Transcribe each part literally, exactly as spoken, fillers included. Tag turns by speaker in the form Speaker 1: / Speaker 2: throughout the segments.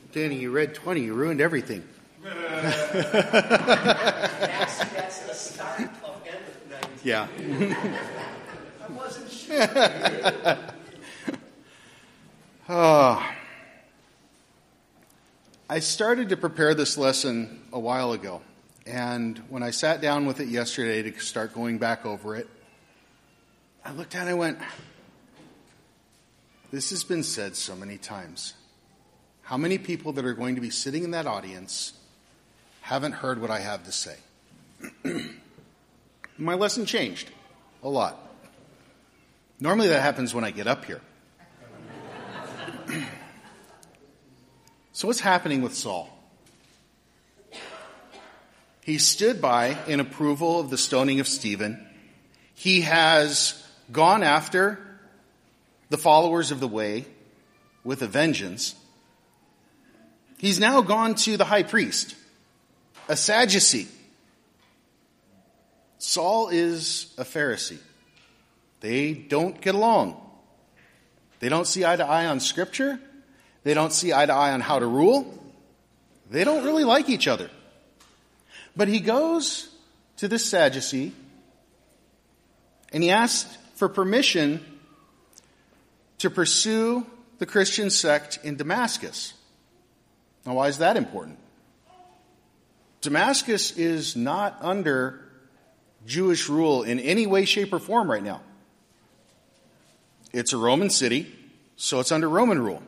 Speaker 1: Danny, you read twenty. You ruined everything.
Speaker 2: that's, that's the start of end of nineteen.
Speaker 1: Yeah.
Speaker 2: I wasn't sure.
Speaker 1: Oh. I started to prepare this lesson a while ago, and when I sat down with it yesterday to start going back over it, I looked at it and I went, this has been said so many times. How many people that are going to be sitting in that audience haven't heard what I have to say? My lesson changed a lot. Normally that happens when I get up here. So what's happening with Saul? He stood by in approval of the stoning of Stephen. He has gone after the followers of the way with a vengeance. He's now gone to the high priest, a Sadducee. Saul is a Pharisee. They don't get along. They don't see eye to eye on Scripture. They don't see eye to eye on how to rule. They don't really like each other. But he goes to this Sadducee and he asks for permission to pursue the Christian sect in Damascus. Now, why is that important? Damascus is not under Jewish rule in any way, shape, or form right now. It's a Roman city, so it's under Roman rule.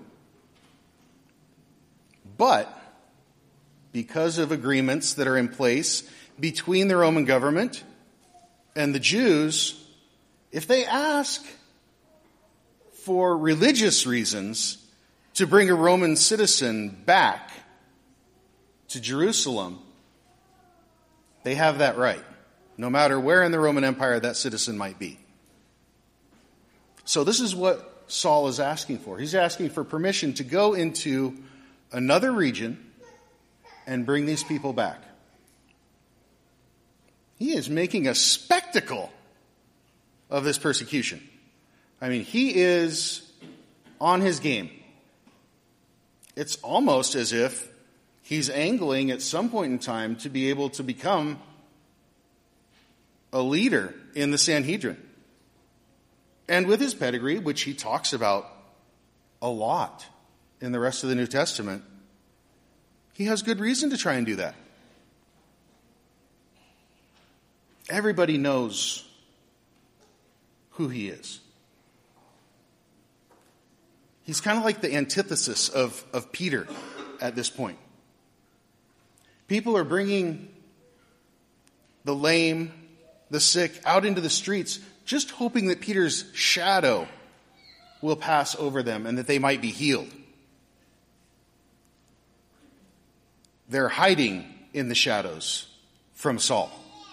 Speaker 1: But because of agreements that are in place between the Roman government and the Jews, if they ask for religious reasons to bring a Roman citizen back to Jerusalem, they have that right, no matter where in the Roman Empire that citizen might be. So this is what Saul is asking for. He's asking for permission to go into another region and bring these people back. He is making a spectacle of this persecution. I mean, he is on his game. It's almost as if he's angling at some point in time to be able to become a leader in the Sanhedrin. And with his pedigree, which he talks about a lot in the rest of the New Testament, he has good reason to try and do that. Everybody knows who he is. He's kind of like the antithesis of, of Peter at this point. People are bringing the lame, the sick out into the streets, just hoping that Peter's shadow will pass over them and that they might be healed. They're hiding in the shadows from Saul.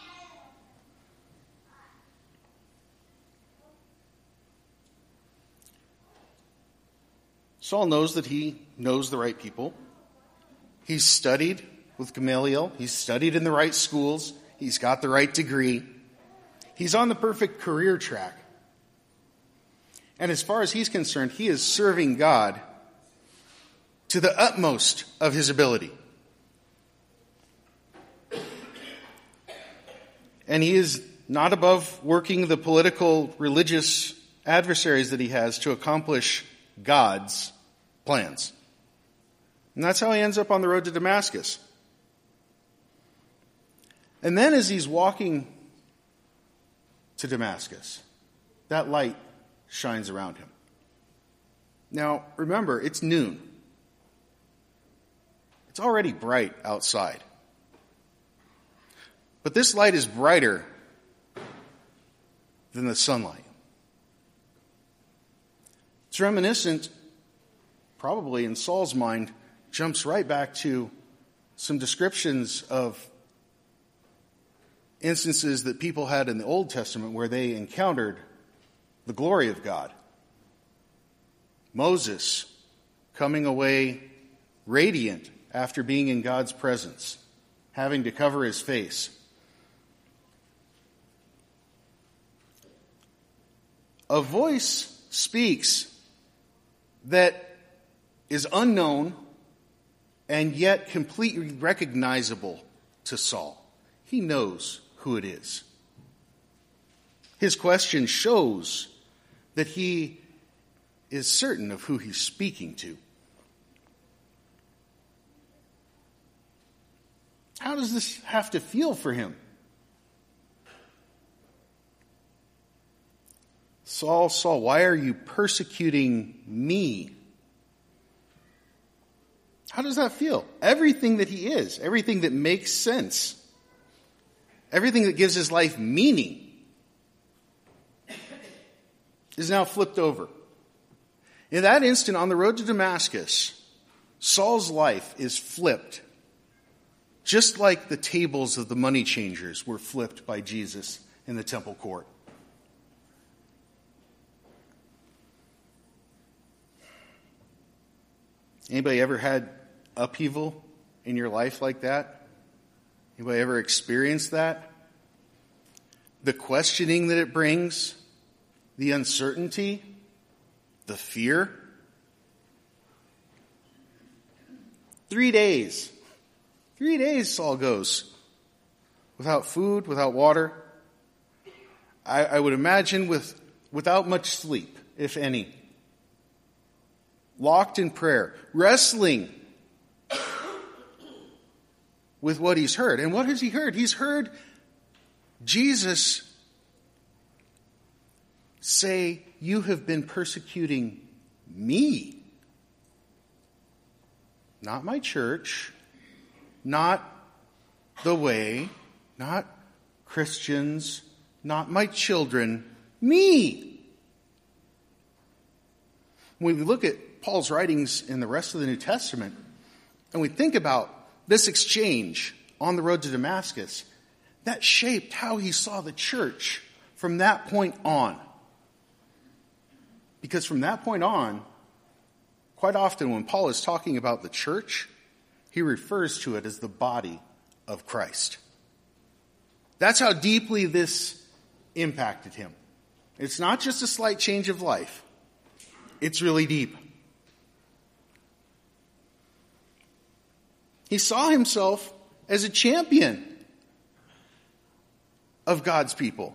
Speaker 1: Saul knows that he knows the right people. He's studied with Gamaliel. He's studied in the right schools. He's got the right degree. He's on the perfect career track. And as far as he's concerned, he is serving God to the utmost of his ability. And he is not above working the political, religious adversaries that he has to accomplish God's plans. And that's how he ends up on the road to Damascus. And then as he's walking to Damascus, that light shines around him. Now, remember, it's noon. It's already bright outside. But this light is brighter than the sunlight. It's reminiscent, probably in Saul's mind, jumps right back to some descriptions of instances that people had in the Old Testament where they encountered the glory of God. Moses coming away radiant after being in God's presence, having to cover his face. A voice speaks that is unknown and yet completely recognizable to Saul. He knows who it is. His question shows that he is certain of who he's speaking to. How does this have to feel for him? Saul, Saul, why are you persecuting me? How does that feel? Everything that he is, everything that makes sense, everything that gives his life meaning is now flipped over. In that instant, on the road to Damascus, Saul's life is flipped, just like the tables of the money changers were flipped by Jesus in the temple court. Anybody ever had upheaval in your life like that? Anybody ever experienced that? The questioning that it brings, the uncertainty, the fear. Three days. Three days Saul goes without food, without water. I, I would imagine with without much sleep, if any. Locked in prayer, wrestling with what he's heard. And what has he heard? He's heard Jesus say, "You have been persecuting me." Not my church, not the way, not Christians, not my children, me. When we look at Paul's writings in the rest of the New Testament, and we think about this exchange on the road to Damascus, that shaped how he saw the church from that point on. Because from that point on, quite often when Paul is talking about the church, he refers to it as the body of Christ. That's how deeply this impacted him. It's not just a slight change of life. It's really deep. He saw himself as a champion of God's people.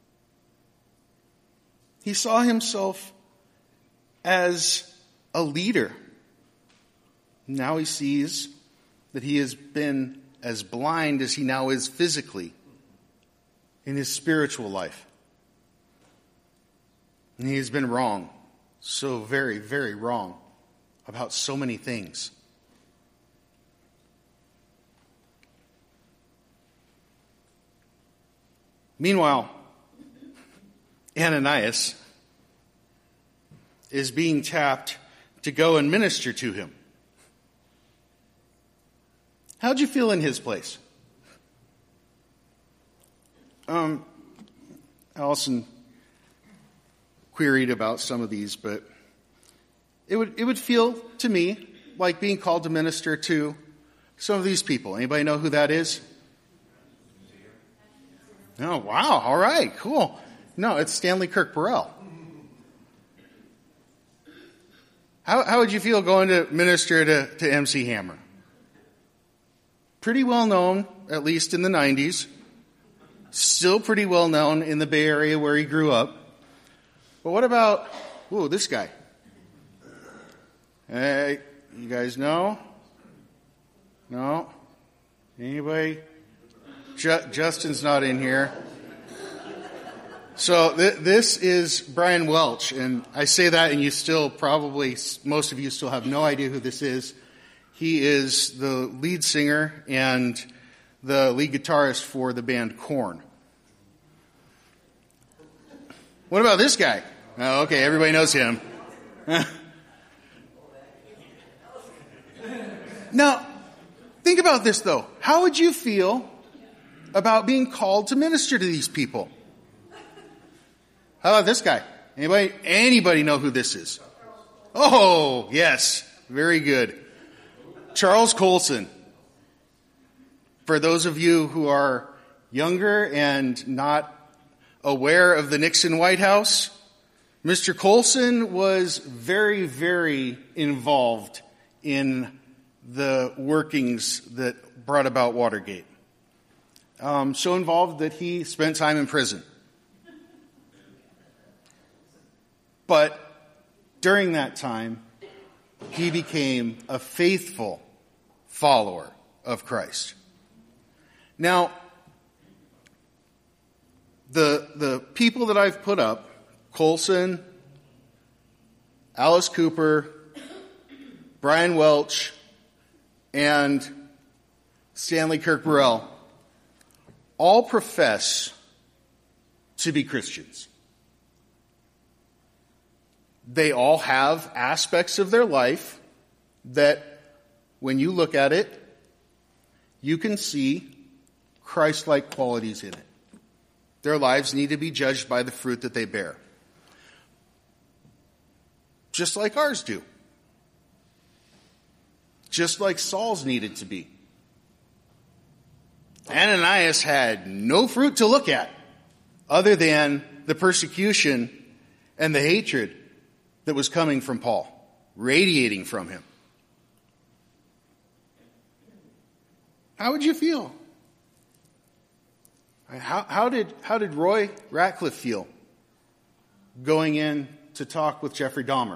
Speaker 1: He saw himself as a leader. Now he sees that he has been as blind as he now is physically in his spiritual life. And he has been wrong, so very, very wrong about so many things. Meanwhile, Ananias is being tapped to go and minister to him. How'd you feel in his place? Um, Allison queried about some of these, but it would it would feel to me like being called to minister to some of these people. Anybody know who that is? Oh, wow. All right. Cool. No, it's Stanley Kirk Burrell. How, how would you feel going to minister to, to M C Hammer? Pretty well known, at least in the nineties. Still pretty well known in the Bay Area where he grew up. But what about, ooh, this guy? Hey, you guys know? No? Anybody? Ju- Justin's not in here. So th- this is Brian Welch, and I say that and you still probably, most of you still have no idea who this is. He is the lead singer and the lead guitarist for the band Korn. What about this guy? Oh, okay, everybody knows him. Now, think about this though. How would you feel about being called to minister to these people? How about this guy? Anybody, anybody know who this is? Oh, yes. Very good. Charles Colson. For those of you who are younger and not aware of the Nixon White House, Mister Colson was very, very involved in the workings that brought about Watergate. Um, so involved that he spent time in prison. But during that time, he became a faithful follower of Christ. Now, the the people that I've put up, Colson, Alice Cooper, Brian Welch, and Stanley Kirk Burrell, all profess to be Christians. They all have aspects of their life that, when you look at it, you can see Christ-like qualities in it. Their lives need to be judged by the fruit that they bear. Just like ours do. Just like Saul's needed to be. Ananias had no fruit to look at other than the persecution and the hatred that was coming from Paul, radiating from him. How would you feel? How, how did how did Roy Ratcliffe feel going in to talk with Jeffrey Dahmer?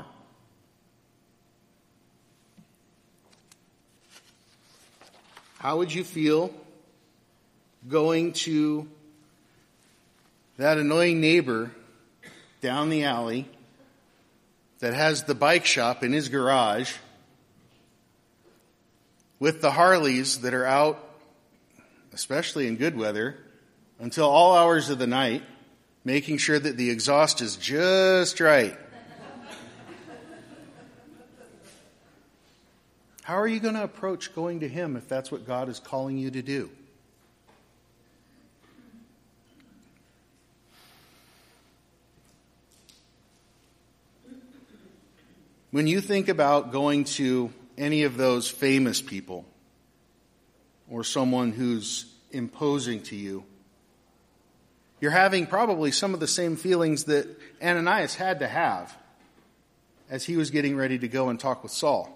Speaker 1: How would you feel going to that annoying neighbor down the alley that has the bike shop in his garage with the Harleys that are out, especially in good weather, until all hours of the night, making sure that the exhaust is just right? How are you going to approach going to him if that's what God is calling you to do? When you think about going to any of those famous people or someone who's imposing to you, you're having probably some of the same feelings that Ananias had to have as he was getting ready to go and talk with Saul.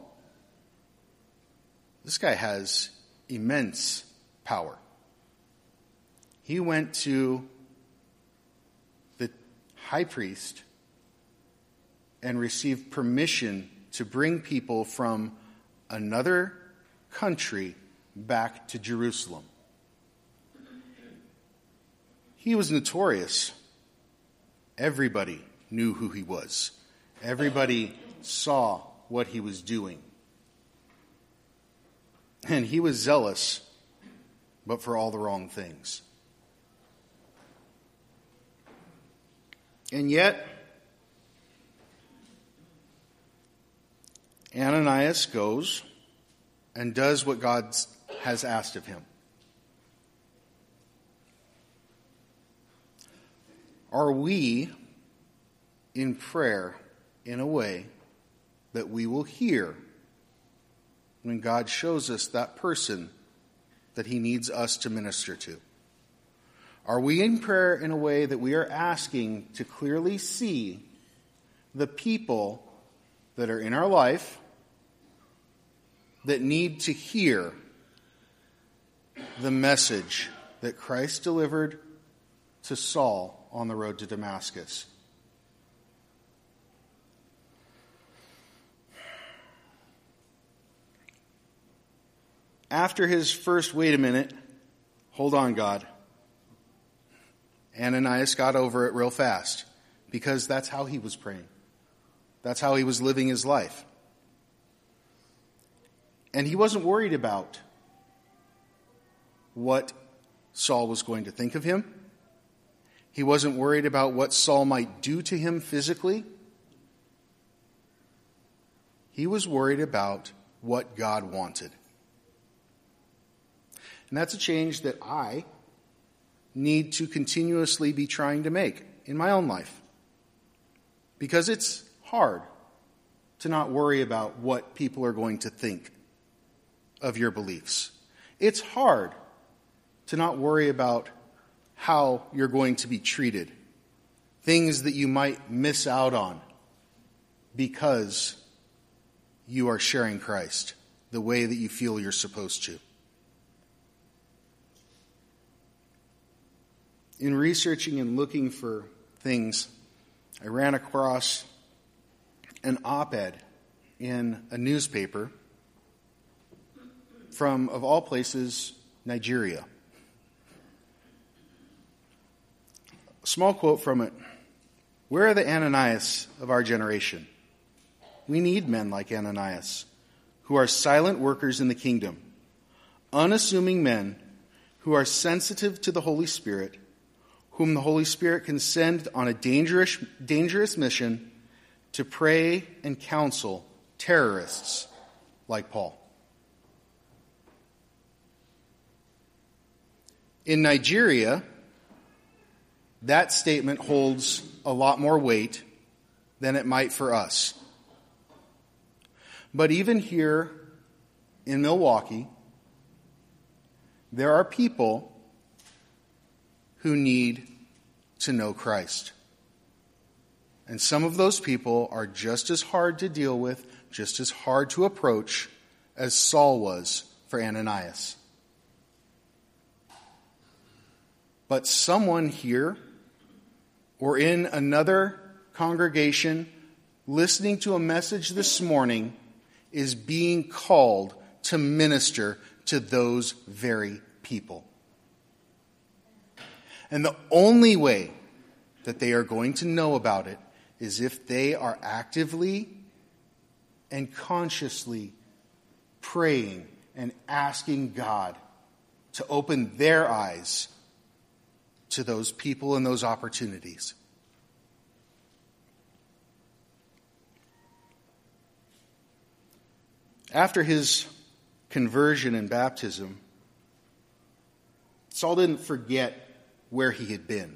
Speaker 1: This guy has immense power. He went to the high priest and received permission to bring people from another country back to Jerusalem. He was notorious. Everybody knew who he was. Everybody saw what he was doing. And he was zealous, but for all the wrong things. And yet, Ananias goes and does what God has asked of him. Are we in prayer in a way that we will hear when God shows us that person that he needs us to minister to? Are we in prayer in a way that we are asking to clearly see the people that are in our life that need to hear the message that Christ delivered to Saul on the road to Damascus? After his first, wait a minute, hold on, God, Ananias got over it real fast because that's how he was praying. That's how he was living his life. And he wasn't worried about what Saul was going to think of him. He wasn't worried about what Saul might do to him physically. He was worried about what God wanted. And that's a change that I need to continuously be trying to make in my own life. Because it's hard to not worry about what people are going to think of your beliefs. It's hard to not worry about how you're going to be treated. Things that you might miss out on because you are sharing Christ. the way that you feel you're supposed to. In researching and looking for things, I ran across an op-ed in a newspaper from, of all places, Nigeria. A small quote from it. "Where are the Ananias of our generation? We need men like Ananias, who are silent workers in the kingdom, unassuming men who are sensitive to the Holy Spirit, whom the Holy Spirit can send on a dangerous, dangerous mission to pray and counsel terrorists like Paul." In Nigeria, that statement holds a lot more weight than it might for us. But even here in Milwaukee, there are people who need to know Christ. And some of those people are just as hard to deal with, just as hard to approach as Saul was for Ananias. But someone here or in another congregation listening to a message this morning is being called to minister to those very people. And the only way that they are going to know about it is if they are actively and consciously praying and asking God to open their eyes to those people and those opportunities. After his conversion and baptism, Saul didn't forget where he had been.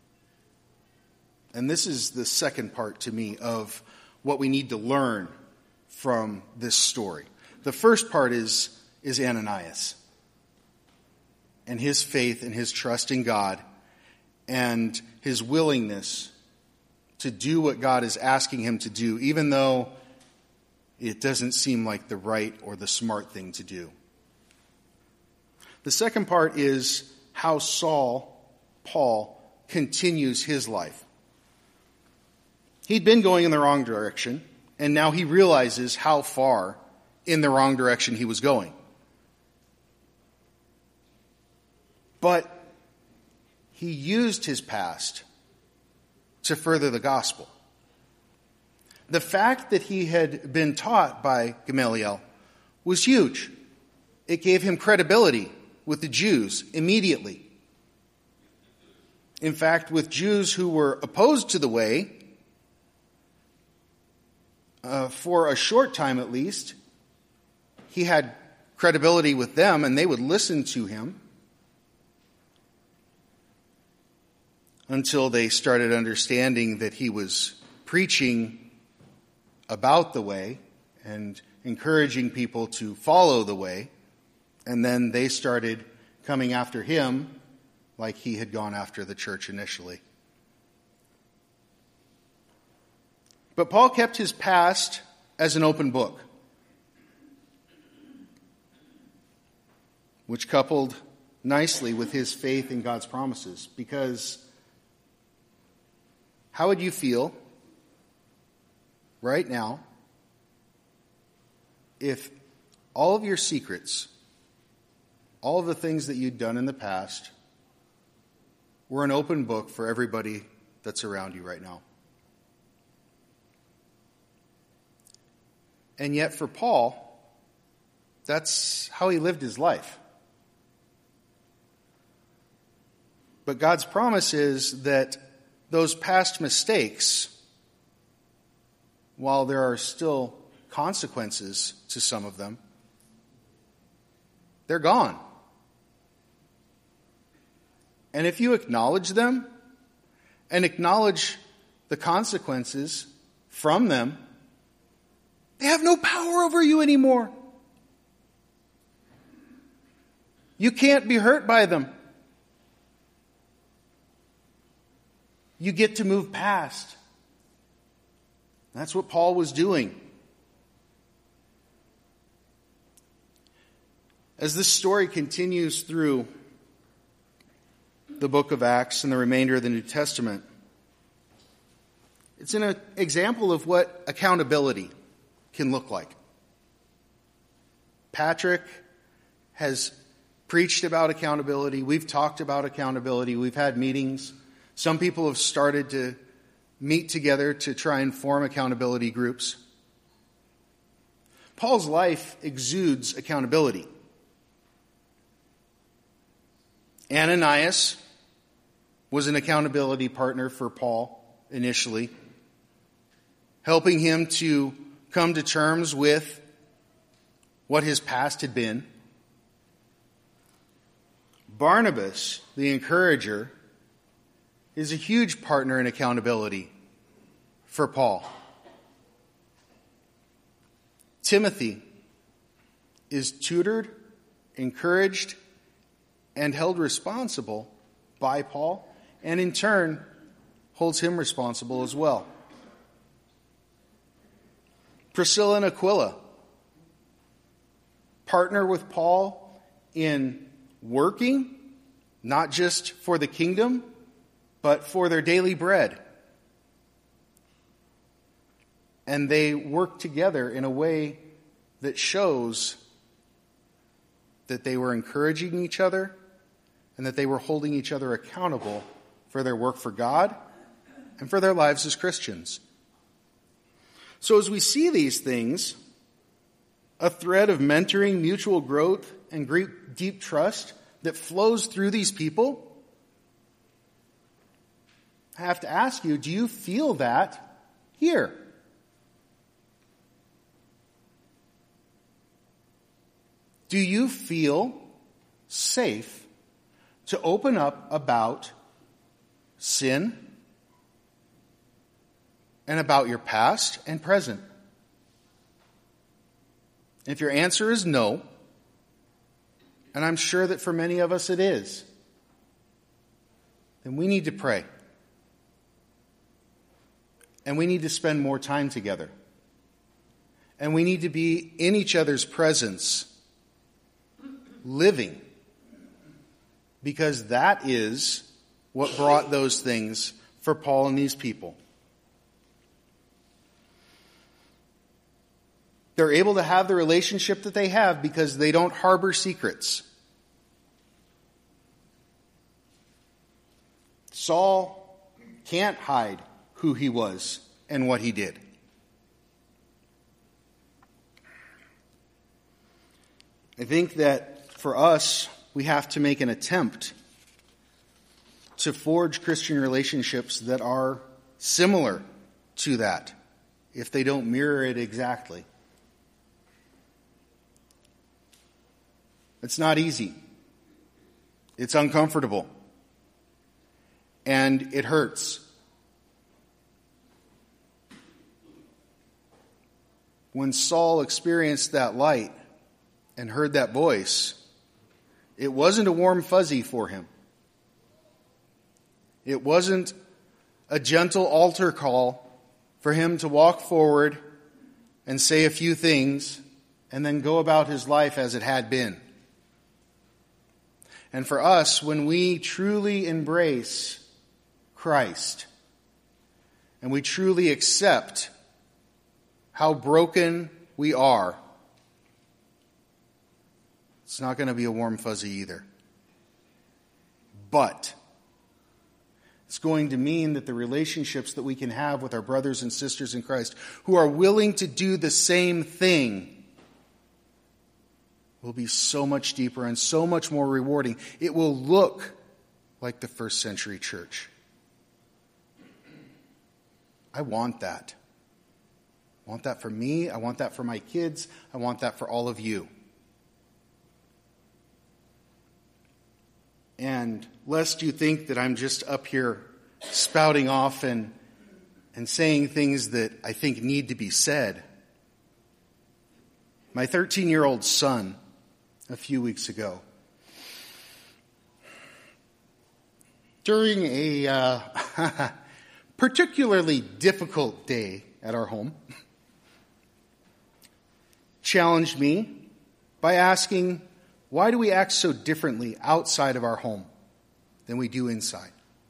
Speaker 1: And this is the second part to me of what we need to learn from this story. The first part is, is Ananias and his faith and his trust in God and his willingness to do what God is asking him to do, even though it doesn't seem like the right or the smart thing to do. The second part is how Saul, Paul, continues his life. He'd been going in the wrong direction, and now he realizes how far in the wrong direction he was going. But he used his past to further the gospel. The fact that he had been taught by Gamaliel was huge. It gave him credibility with the Jews immediately. In fact, with Jews who were opposed to the way, uh, for a short time at least, he had credibility with them and they would listen to him until they started understanding that he was preaching about the way and encouraging people to follow the way. And then they started coming after him like he had gone after the church initially. But Paul kept his past as an open book, which coupled nicely with his faith in God's promises. Because how would you feel right now if all of your secrets, all of the things that you'd done in the past, were an open book for everybody that's around you right now? And yet for Paul, that's how he lived his life. But God's promise is that those past mistakes, while there are still consequences to some of them, they're gone. And if you acknowledge them and acknowledge the consequences from them, they have no power over you anymore. You can't be hurt by them. You get to move past. That's what Paul was doing. As this story continues through the book of Acts and the remainder of the New Testament, it's an example of what accountability can look like. Patrick has preached about accountability. We've talked about accountability. We've had meetings. Some people have started to meet together to try and form accountability groups. Paul's life exudes accountability. Ananias was an accountability partner for Paul initially, helping him to come to terms with what his past had been. Barnabas, the encourager, is a huge partner in accountability for Paul. Timothy is tutored, encouraged, and held responsible by Paul, and in turn holds him responsible as well. Priscilla and Aquila partner with Paul in working, not just for the kingdom, but for their daily bread. And they work together in a way that shows that they were encouraging each other and that they were holding each other accountable for their work for God and for their lives as Christians. So as we see these things, a thread of mentoring, mutual growth, and great, deep trust that flows through these people, I have to ask you, do you feel that here? Do you feel safe to open up about sin and about your past and present? If your answer is no, and I'm sure that for many of us it is, then we need to pray. And we need to spend more time together. And we need to be in each other's presence, living. Because that is what brought those things for Paul and these people. They're able to have the relationship that they have because they don't harbor secrets. Saul can't hide who he was and what he did. I think that for us, we have to make an attempt to forge Christian relationships that are similar to that, if they don't mirror it exactly. It's not easy. It's uncomfortable. And it hurts. When Saul experienced that light and heard that voice, it wasn't a warm fuzzy for him. It wasn't a gentle altar call for him to walk forward and say a few things and then go about his life as it had been. And for us, when we truly embrace Christ and we truly accept how broken we are, it's not going to be a warm fuzzy either. But it's going to mean that the relationships that we can have with our brothers and sisters in Christ who are willing to do the same thing will be so much deeper and so much more rewarding. It will look like the first century church. I want that. I want that for me. I want that for my kids. I want that for all of you. And lest you think that I'm just up here spouting off and, and saying things that I think need to be said. My thirteen-year-old son, a few weeks ago, during a uh, particularly difficult day at our home, challenged me by asking Why do we act so differently outside of our home than we do inside?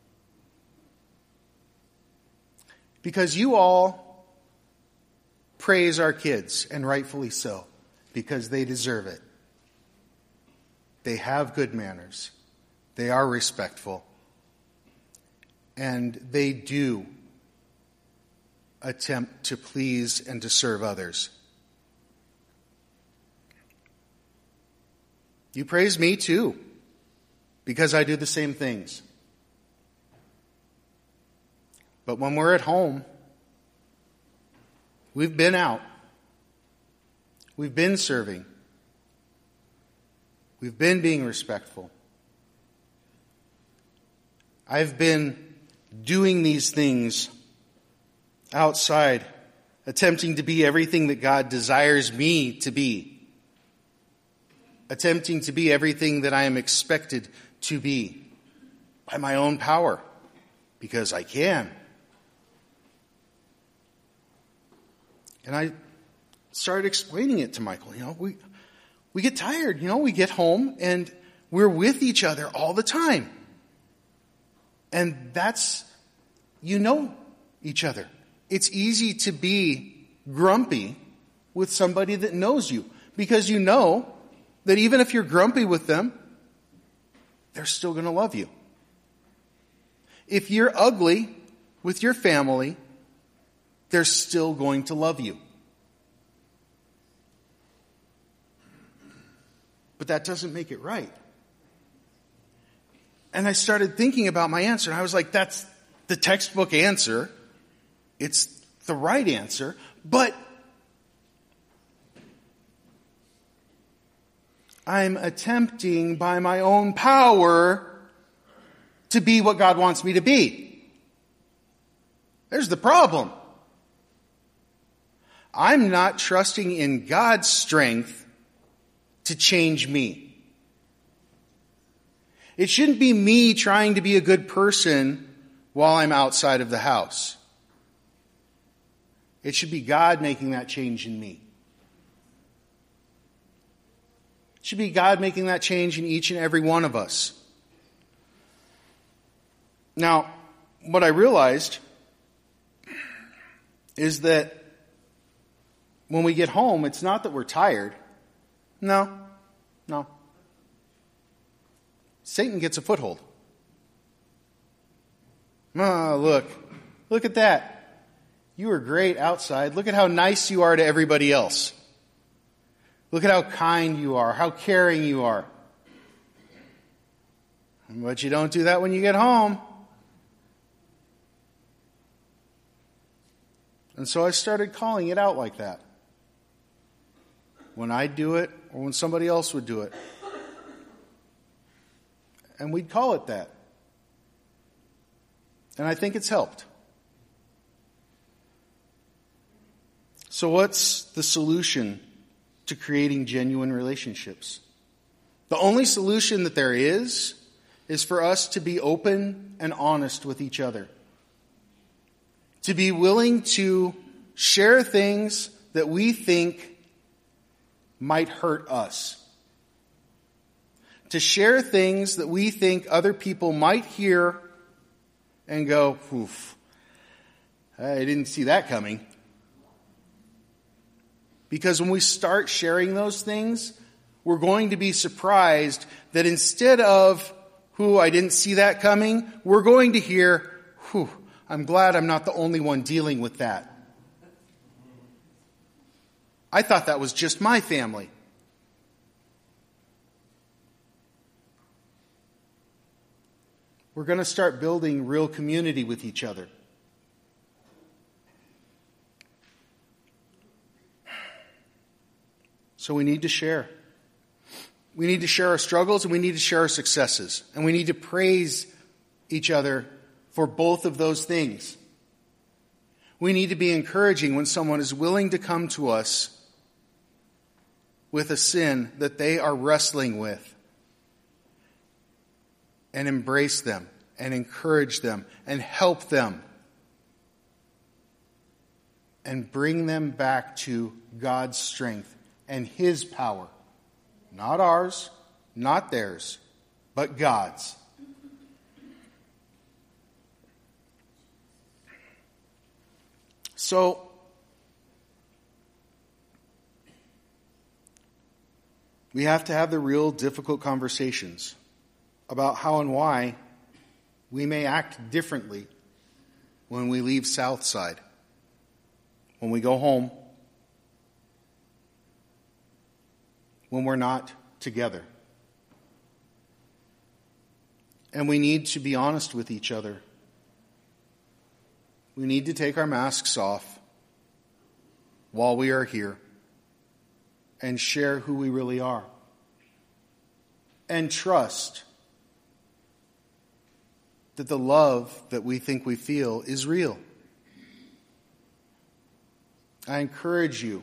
Speaker 1: Because you all praise our kids, and rightfully so, because they deserve it. They have good manners. They are respectful. And they do attempt to please and to serve others. You praise me too, because I do the same things. But when we're at home, we've been out. We've been serving. We've been being respectful. I've been doing these things outside, attempting to be everything that God desires me to be. Attempting to be everything that I am expected to be by my own power, because I can. And I started explaining it to Michael. You know, we we get tired. You know, we get home and we're with each other all the time. And that's, you know each other. It's easy to be grumpy with somebody that knows you, because you know that even if you're grumpy with them, they're still going to love you. If you're ugly with your family, they're still going to love you. But that doesn't make it right. And I started thinking about my answer, and I was like, that's the textbook answer. It's the right answer. But I'm attempting by my own power to be what God wants me to be. There's the problem. I'm not trusting in God's strength to change me. It shouldn't be me trying to be a good person while I'm outside of the house. It should be God making that change in me. It should be God making that change in each and every one of us. Now, what I realized is that when we get home, it's not that we're tired. No, no. Satan gets a foothold. Oh, look. Look at that. You are great outside. Look at how nice you are to everybody else. Look at how kind you are, how caring you are. But you don't do that when you get home. And so I started calling it out like that. When I'd do it, or when somebody else would do it. And we'd call it that. And I think it's helped. So what's the solution to creating genuine relationships? The only solution that there is, is for us to be open and honest with each other. To be willing to share things that we think might hurt us. To share things that we think other people might hear and go, oof, I didn't see that coming. Because when we start sharing those things, we're going to be surprised that instead of, whew, I didn't see that coming, we're going to hear, whew, I'm glad I'm not the only one dealing with that. I thought that was just my family. We're going to start building real community with each other. So we need to share. We need to share our struggles and we need to share our successes. And we need to praise each other for both of those things. We need to be encouraging when someone is willing to come to us with a sin that they are wrestling with. And embrace them, and encourage them, and help them. And bring them back to God's strength and His power. Not ours, not theirs, but God's. So, we have to have the real difficult conversations about how and why we may act differently when we leave Southside, when we go home, when we're not together. And we need to be honest with each other. We need to take our masks off while we are here and share who we really are. And trust that the love that we think we feel is real. I encourage you,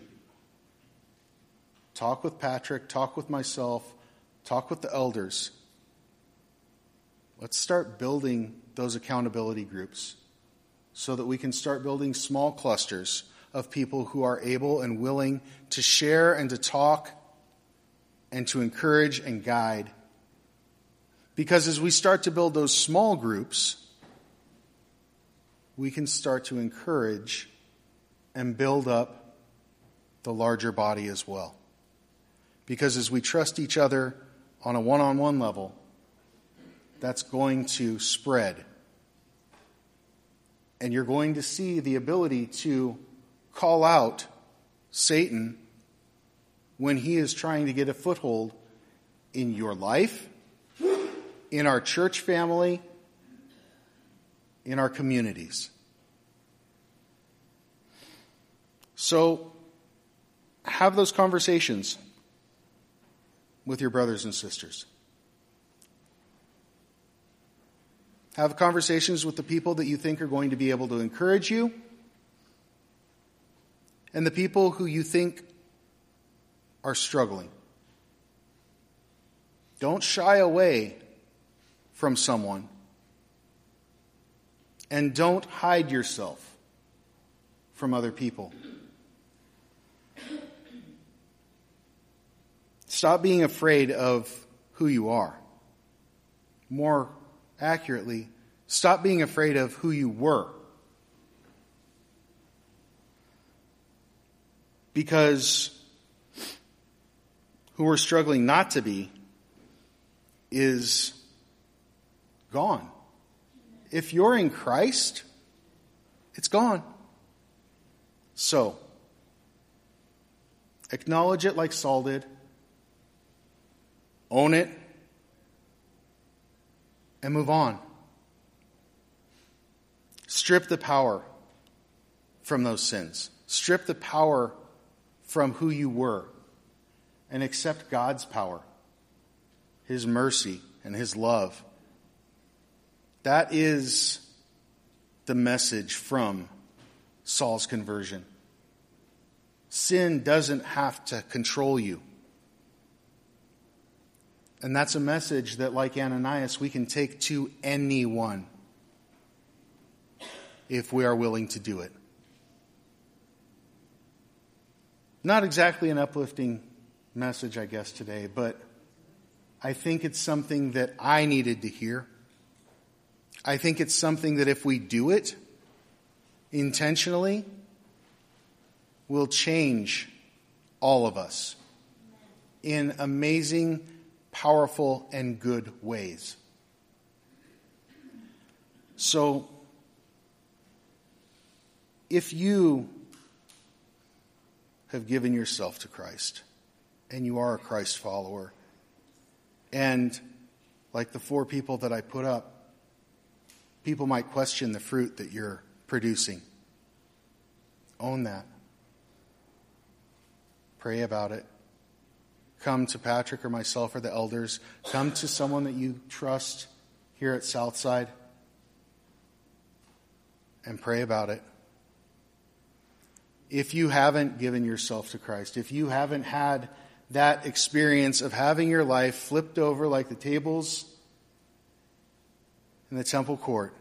Speaker 1: talk with Patrick, talk with myself, talk with the elders. Let's start building those accountability groups so that we can start building small clusters of people who are able and willing to share and to talk and to encourage and guide. Because as we start to build those small groups, we can start to encourage and build up the larger body as well. Because as we trust each other on a one-on-one level, that's going to spread. And you're going to see the ability to call out Satan when he is trying to get a foothold in your life, in our church family, in our communities. So, have those conversations with your brothers and sisters. Have conversations with the people that you think are going to be able to encourage you, and the people who you think are struggling. Don't shy away from someone, and don't hide yourself from other people. Stop being afraid of who you are. More accurately, stop being afraid of who you were. Because who we're struggling not to be is gone. If you're in Christ, it's gone. So, acknowledge it like Saul did. Own it. And move on. Strip the power from those sins. Strip the power from who you were. And accept God's power, His mercy, and His love. That is the message from Saul's conversion. Sin doesn't have to control you. And that's a message that, like Ananias, we can take to anyone if we are willing to do it. Not exactly an uplifting message, I guess, today, but I think it's something that I needed to hear. I think it's something that if we do it intentionally, will change all of us in amazing, powerful, and good ways. So, if you have given yourself to Christ, and you are a Christ follower, and like the four people that I put up, people might question the fruit that you're producing. Own that. Pray about it. Come to Patrick or myself or the elders. Come to someone that you trust here at Southside and pray about it. If you haven't given yourself to Christ, if you haven't had that experience of having your life flipped over like the tables in the temple court,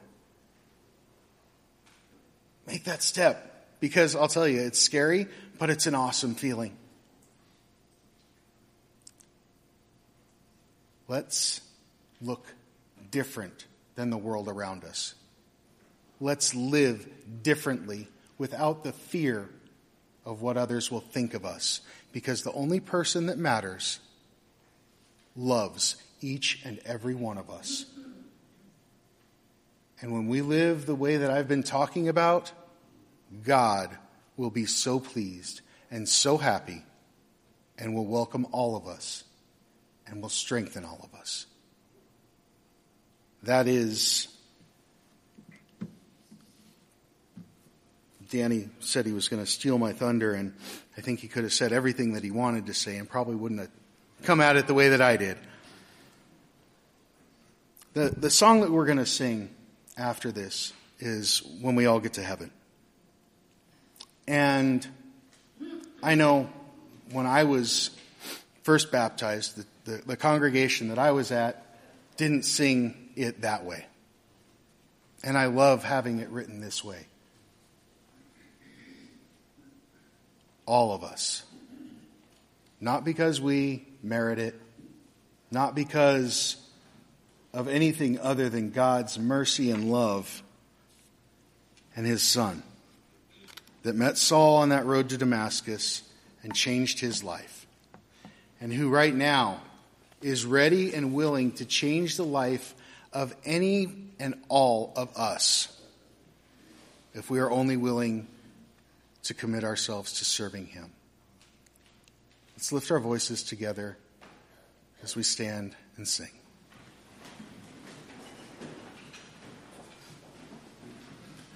Speaker 1: make that step. Because I'll tell you, it's scary, but it's an awesome feeling. let's look different than the world around us. Let's live differently without the fear of what others will think of us, because the only person that matters loves each and every one of us. And when we live the way that I've been talking about, God will be so pleased and so happy and will welcome all of us and will strengthen all of us. That is, Danny said he was going to steal my thunder, and I think he could have said everything that he wanted to say and probably wouldn't have come at it the way that I did. The, the song that we're going to sing after this is When We All Get to Heaven. And I know when I was first baptized, the, the, the congregation that I was at didn't sing it that way. And I love having it written this way. All of us. Not because we merit it, not because of anything other than God's mercy and love and his Son that met Saul on that road to Damascus and changed his life, and who right now is ready and willing to change the life of any and all of us if we are only willing to commit ourselves to serving him. Let's lift our voices together as we stand and sing.